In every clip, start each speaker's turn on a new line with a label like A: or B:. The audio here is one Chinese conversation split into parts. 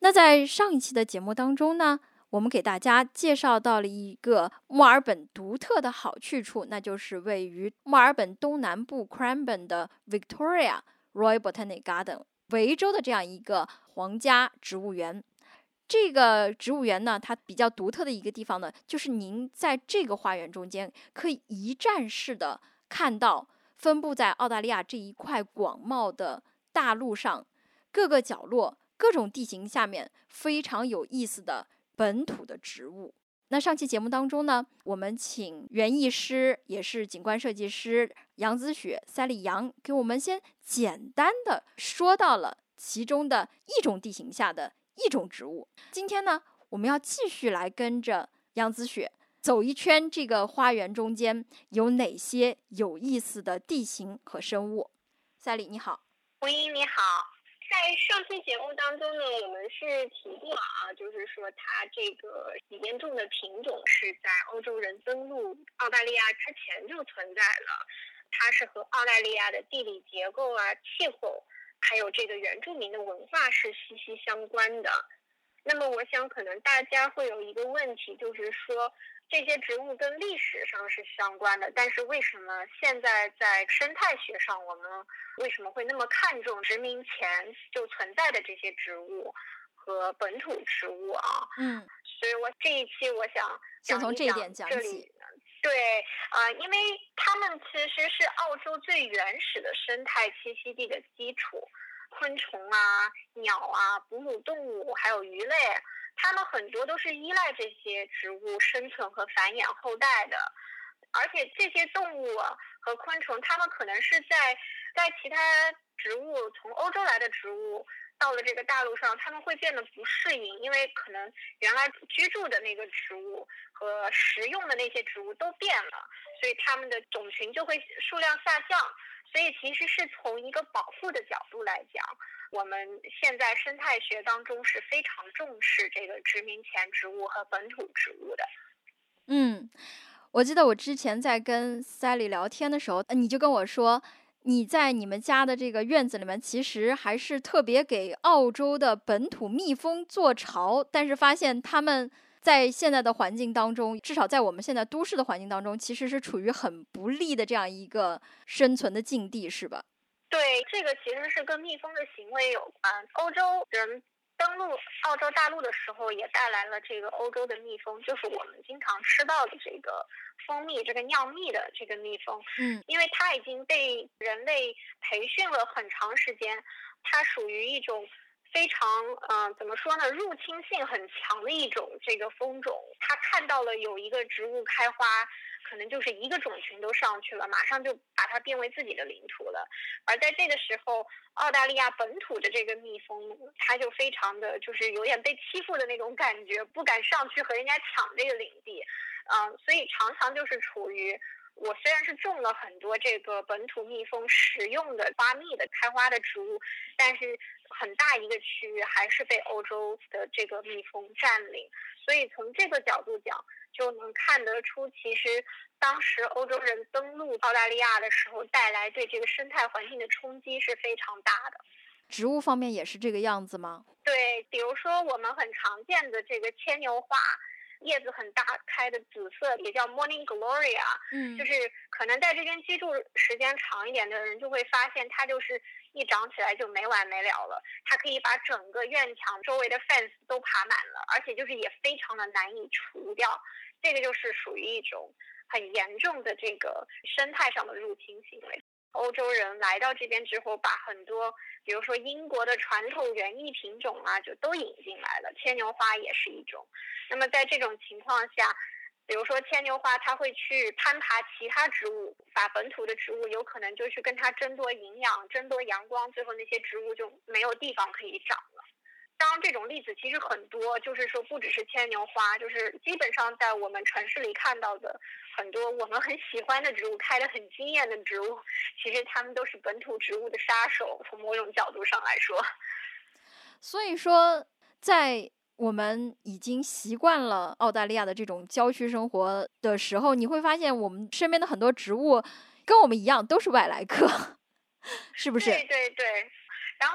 A: 那在上一期的节目当中呢，我们给大家介绍到了一个墨尔本独特的好去处，那就是位于墨尔本东南部 Cranbourne 的 Victoria Royal Botanic Garden 维州的这样一个皇家植物园。这个植物园呢，它比较独特的一个地方呢，就是您在这个花园中间可以一站式的看到分布在澳大利亚这一块广袤的大陆上各个角落、各种地形下面非常有意思的本土的植物。那上期节目当中呢，我们请园艺师也是景观设计师杨子雪 Sally 杨给我们先简单的说到了其中的一种地形下的一种植物。今天呢，我们要继续来跟着杨子雪走一圈这个花园中间有哪些有意思的地形和生物。Sally 你好。
B: 喂，你好。在上期节目当中呢，我们是提过就是说它这个严重的品种是在欧洲人登陆澳大利亚之前就存在了，它是和澳大利亚的地理结构气候还有这个原住民的文化是息息相关的。那么我想可能大家会有一个问题，就是说这些植物跟历史上是相关的，但是为什么现在在生态学上我们为什么会那么看重殖民前就存在的这些植物和本土植物所以我这一期我想
A: 从这一点讲起。
B: 对因为它们其实是澳洲最原始的生态栖息地的基础，昆虫鸟哺乳动物还有鱼类，它们很多都是依赖这些植物生存和繁衍后代的。而且这些动物和昆虫，它们可能是在其他植物从欧洲来的植物到了这个大陆上，它们会变得不适应，因为可能原来居住的那个植物和食用的那些植物都变了，所以它们的种群就会数量下降。所以其实是从一个保护的角度来讲，我们现在生态学当中是非常重视这个殖民前植物和本土植物的。
A: 我记得我之前在跟 Sally 聊天的时候，你就跟我说你在你们家的这个院子里面其实还是特别给澳洲的本土蜜蜂做巢，但是发现它们在现在的环境当中，至少在我们现在都市的环境当中，其实是处于很不利的这样一个生存的境地，是吧？
B: 对，这个其实是跟蜜蜂的行为有关。欧洲人登陆澳洲大陆的时候也带来了这个欧洲的蜜蜂，就是我们经常吃到的这个蜂蜜，这个酿蜜的这个蜜蜂。因为它已经被人类培训了很长时间，它属于一种非常怎么说呢，入侵性很强的一种这个蜂种。它看到了有一个植物开花，可能就是一个种群都上去了，马上就把它变为自己的领土了。而在这个时候，澳大利亚本土的这个蜜蜂，它就非常的就是有点被欺负的那种感觉，不敢上去和人家抢这个领地。所以常常就是处于我虽然是种了很多这个本土蜜蜂食用的花蜜的开花的植物，但是很大一个区域还是被欧洲的这个蜜蜂占领。所以从这个角度讲，就能看得出其实当时欧洲人登陆澳大利亚的时候带来对这个生态环境的冲击是非常大的。
A: 植物方面也是这个样子吗？
B: 对，比如说我们很常见的这个牵牛花，叶子很大开的紫色，也叫 Morning Gloria，就是可能在这边居住时间长一点的人就会发现，它就是一长起来就没完没了了，它可以把整个院墙周围的 fence 都爬满了，而且就是也非常的难以除掉。这个就是属于一种很严重的这个生态上的入侵行为。欧洲人来到这边之后，把很多比如说英国的传统园艺品种就都引进来了，牵牛花也是一种。那么在这种情况下，比如说牵牛花它会去攀爬其他植物，把本土的植物有可能就去跟它争夺营养、争夺阳光，最后那些植物就没有地方可以长了。当然这种例子其实很多，就是说不只是牵牛花，就是基本上在我们城市里看到的很多我们很喜欢的植物，开得很惊艳的植物，其实它们都是本土植物的杀手，从某种角度上来说。
A: 所以说在我们已经习惯了澳大利亚的这种郊区生活的时候，你会发现我们身边的很多植物跟我们一样都是外来客，是不是？
B: 对对对。然后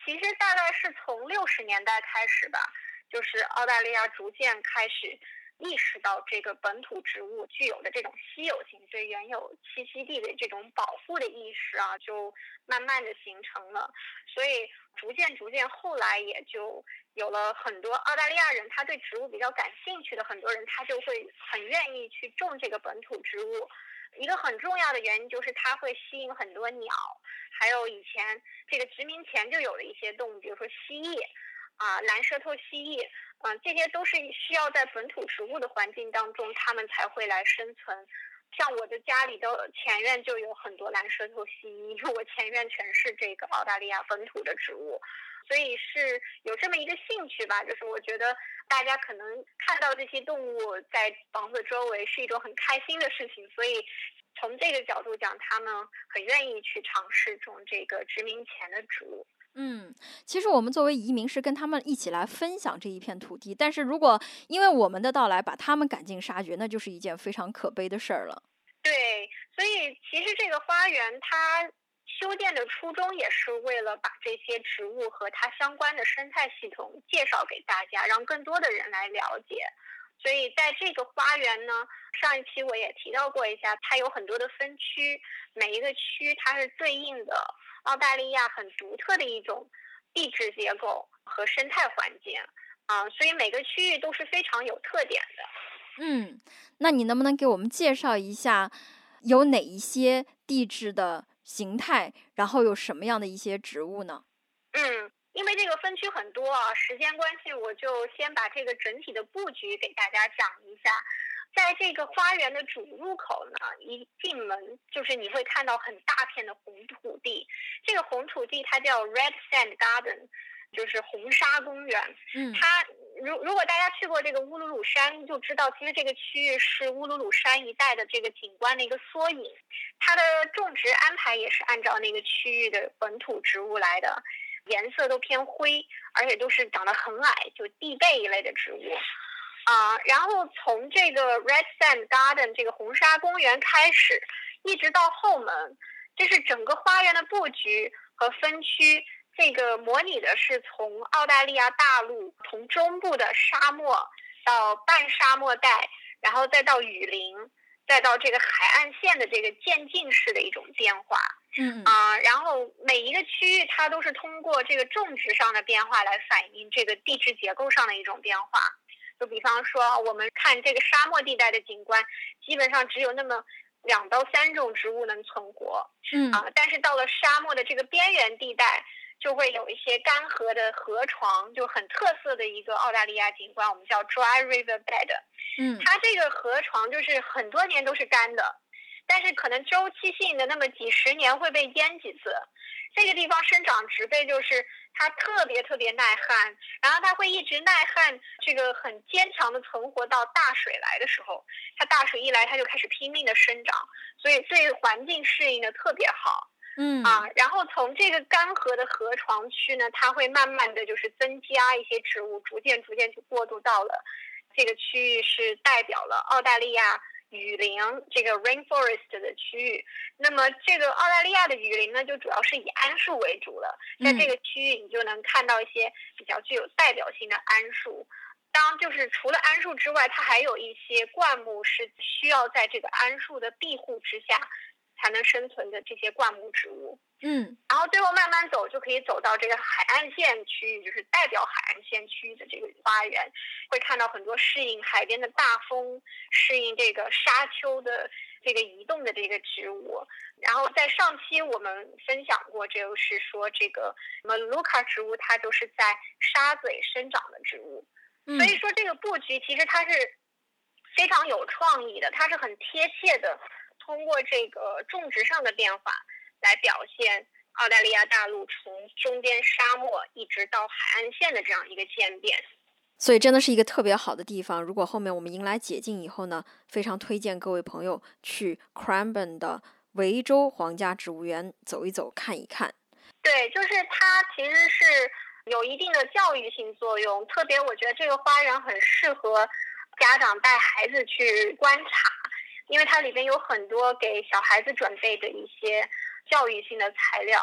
B: 其实大概是从60年代开始吧，就是澳大利亚逐渐开始意识到这个本土植物具有的这种稀有性，对原有栖息地的这种保护的意识啊，就慢慢的形成了。所以逐渐后来也就有了很多澳大利亚人，他对植物比较感兴趣的很多人，他就会很愿意去种这个本土植物。一个很重要的原因就是它会吸引很多鸟，还有以前这个殖民前就有了一些动物，比如说蜥蜴蓝舌头蜥蜴，这些都是需要在本土植物的环境当中，它们才会来生存。像我的家里的前院就有很多蓝舌头蜥蜴，因为我前院全是这个澳大利亚本土的植物，所以是有这么一个兴趣吧。就是我觉得大家可能看到这些动物在房子周围是一种很开心的事情，所以从这个角度讲，他们很愿意去尝试种这个殖民前的植物。
A: 其实我们作为移民是跟他们一起来分享这一片土地，但是如果因为我们的到来把他们赶尽杀绝，那就是一件非常可悲的事儿了。
B: 对，所以其实这个花园它修建的初衷也是为了把这些植物和它相关的生态系统介绍给大家，让更多的人来了解。所以在这个花园呢，上一期我也提到过一下，它有很多的分区，每一个区它是对应的澳大利亚很独特的一种地质结构和生态环境所以每个区域都是非常有特点的。
A: 那你能不能给我们介绍一下有哪一些地质的形态，然后有什么样的一些植物呢？
B: 因为这个分区很多时间关系，我就先把这个整体的布局给大家讲一下。在这个花园的主入口呢，一进门就是你会看到很大片的红土地，这个红土地它叫 Red Sand Garden， 就是红沙公园。它如果大家去过这个乌鲁鲁山，就知道其实这个区域是乌鲁鲁山一带的这个景观的一个缩影。它的种植安排也是按照那个区域的本土植物来的，颜色都偏灰，而且都是长得很矮，就地贝一类的植物然后从这个 Red Sand Garden 这个红沙公园开始，一直到后门，这是整个花园的布局和分区。这个模拟的是从澳大利亚大陆从中部的沙漠到半沙漠带，然后再到雨林，再到这个海岸线的这个渐进式的一种变化。然后每一个区域它都是通过这个种植上的变化来反映这个地质结构上的一种变化。就比方说我们看这个沙漠地带的景观，基本上只有那么2到3种植物能存活。但是到了沙漠的这个边缘地带，就会有一些干涸的河床，就很特色的一个澳大利亚景观，我们叫 dry river bed。它这个河床就是很多年都是干的，但是可能周期性的那么几十年会被淹几次。这个地方生长植被就是它特别耐旱，然后它会一直耐旱，这个很坚强的存活到大水来的时候。它大水一来，它就开始拼命的生长，所以对环境适应的特别好。然后从这个干涸的河床区呢，它会慢慢的就是增加一些植物，逐渐就过渡到了这个区域，是代表了澳大利亚雨林这个 rainforest 的区域。那么这个澳大利亚的雨林呢，就主要是以桉树为主了。在这个区域你就能看到一些比较具有代表性的桉树。就是除了桉树之外，它还有一些灌木是需要在这个桉树的庇护之下才能生存的这些灌木植物。然后最后慢慢走就可以走到这个海岸线区域，就是代表海岸线区域的这个花园，会看到很多适应海边的大风，适应这个沙丘的这个移动的这个植物。然后在上期我们分享过，就是说这个Manuka 植物它就是在沙嘴生长的植物。所以说这个布局其实它是非常有创意的，它是很贴切的通过这个种植上的变化来表现澳大利亚大陆从中间沙漠一直到海岸线的这样一个渐变。
A: 所以真的是一个特别好的地方。如果后面我们迎来解禁以后呢，非常推荐各位朋友去 Cranbourne 的维州皇家植物园走一走看一看。
B: 对，就是它其实是有一定的教育性作用，特别我觉得这个花园很适合家长带孩子去观察，因为它里边有很多给小孩子准备的一些教育性的材料，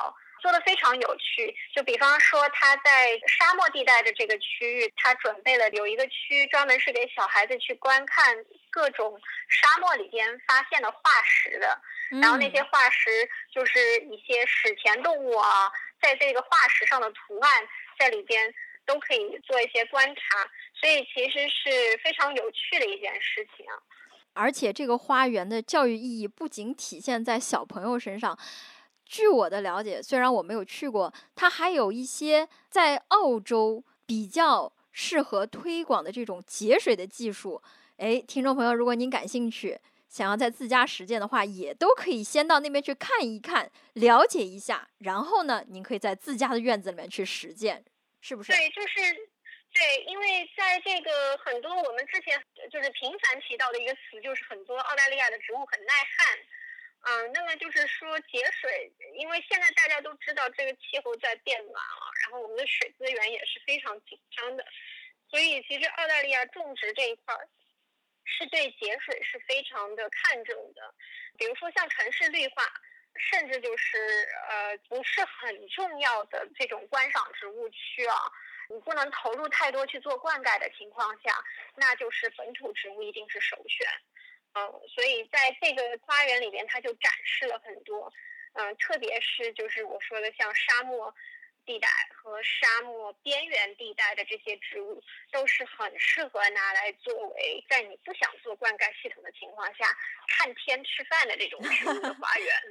B: 做的非常有趣。就比方说他在沙漠地带的这个区域，他准备了有一个区专门是给小孩子去观看各种沙漠里边发现的化石的，然后那些化石就是一些史前动物啊，在这个化石上的图案在里边都可以做一些观察，所以其实是非常有趣的一件事情。
A: 而且这个花园的教育意义不仅体现在小朋友身上，据我的了解，虽然我没有去过，它还有一些在澳洲比较适合推广的这种节水的技术。听众朋友，如果您感兴趣，想要在自家实践的话，也都可以先到那边去看一看，了解一下，然后呢，您可以在自家的院子里面去实践，是不是？
B: 对，对，因为在这个很多我们之前就是频繁提到的一个词，就是很多澳大利亚的植物很耐旱。那么就是说节水，因为现在大家都知道这个气候在变暖啊，然后我们的水资源也是非常紧张的，所以其实澳大利亚种植这一块是对节水是非常的看重的。比如说像城市绿化，甚至就是不是很重要的这种观赏植物区啊，你不能投入太多去做灌溉的情况下，那就是本土植物一定是首选。所以在这个花园里边，它就展示了很多，特别是就是我说的像沙漠地带和沙漠边缘地带的这些植物，都是很适合拿来作为在你不想做灌溉系统的情况下看天吃饭的这种植物的花园。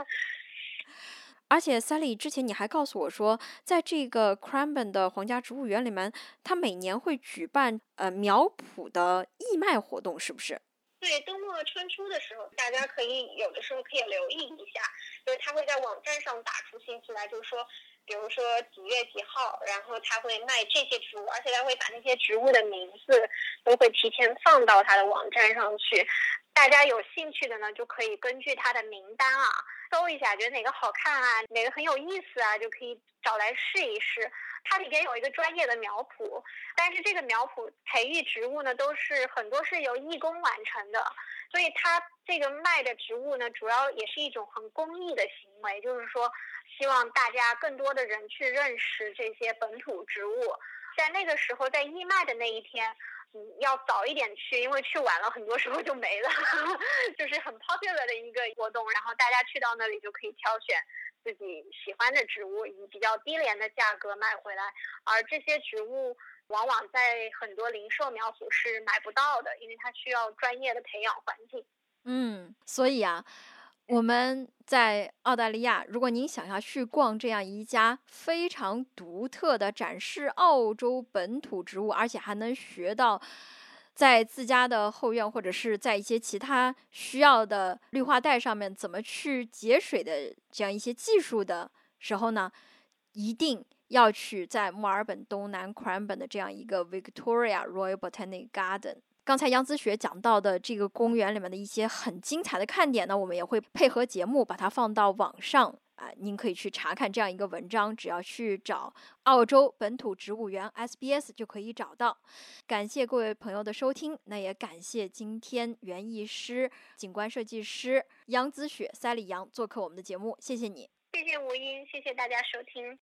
A: 而且 Sally 之前你还告诉我说，在这个 Cranbourne 的皇家植物园里面，它每年会举办苗圃的义卖活动，是不是？
B: 对，冬末春初的时候，大家可以有的时候可以留意一下，就是他会在网站上打出信息来，就是说，比如说几月几号，然后他会卖这些植物，而且他会把那些植物的名字都会提前放到他的网站上去。大家有兴趣的呢，就可以根据他的名单啊搜一下，觉得哪个好看啊，哪个很有意思啊，就可以找来试一试。它里边有一个专业的苗圃，但是这个苗圃培育植物呢，很多是由义工完成的，所以它这个卖的植物呢，主要也是一种很公益的行为，就是说希望大家更多的人去认识这些本土植物。在那个时候，在义卖的那一天，要早一点去，因为去晚了很多时候就没了。就是很 popular 的一个活动，然后大家去到那里就可以挑选自己喜欢的植物，以比较低廉的价格买回来。而这些植物往往在很多零售苗圃是买不到的，因为它需要专业的培养环境。
A: 所以啊，我们在澳大利亚，如果您想要去逛这样一家非常独特的展示澳洲本土植物，而且还能学到在自家的后院或者是在一些其他需要的绿化带上面怎么去节水的这样一些技术的时候呢，一定要去在墨尔本东南 Cranbourne 的这样一个 Victoria Royal Botanic Garden。刚才杨子雪讲到的这个公园里面的一些很精彩的看点呢，我们也会配合节目把它放到网上您可以去查看这样一个文章，只要去找澳洲本土植物园 SBS 就可以找到。感谢各位朋友的收听，那也感谢今天园艺师、景观设计师杨子雪 Sally 杨做客我们的节目，谢谢你。
B: 谢谢吴英，谢谢大家收听。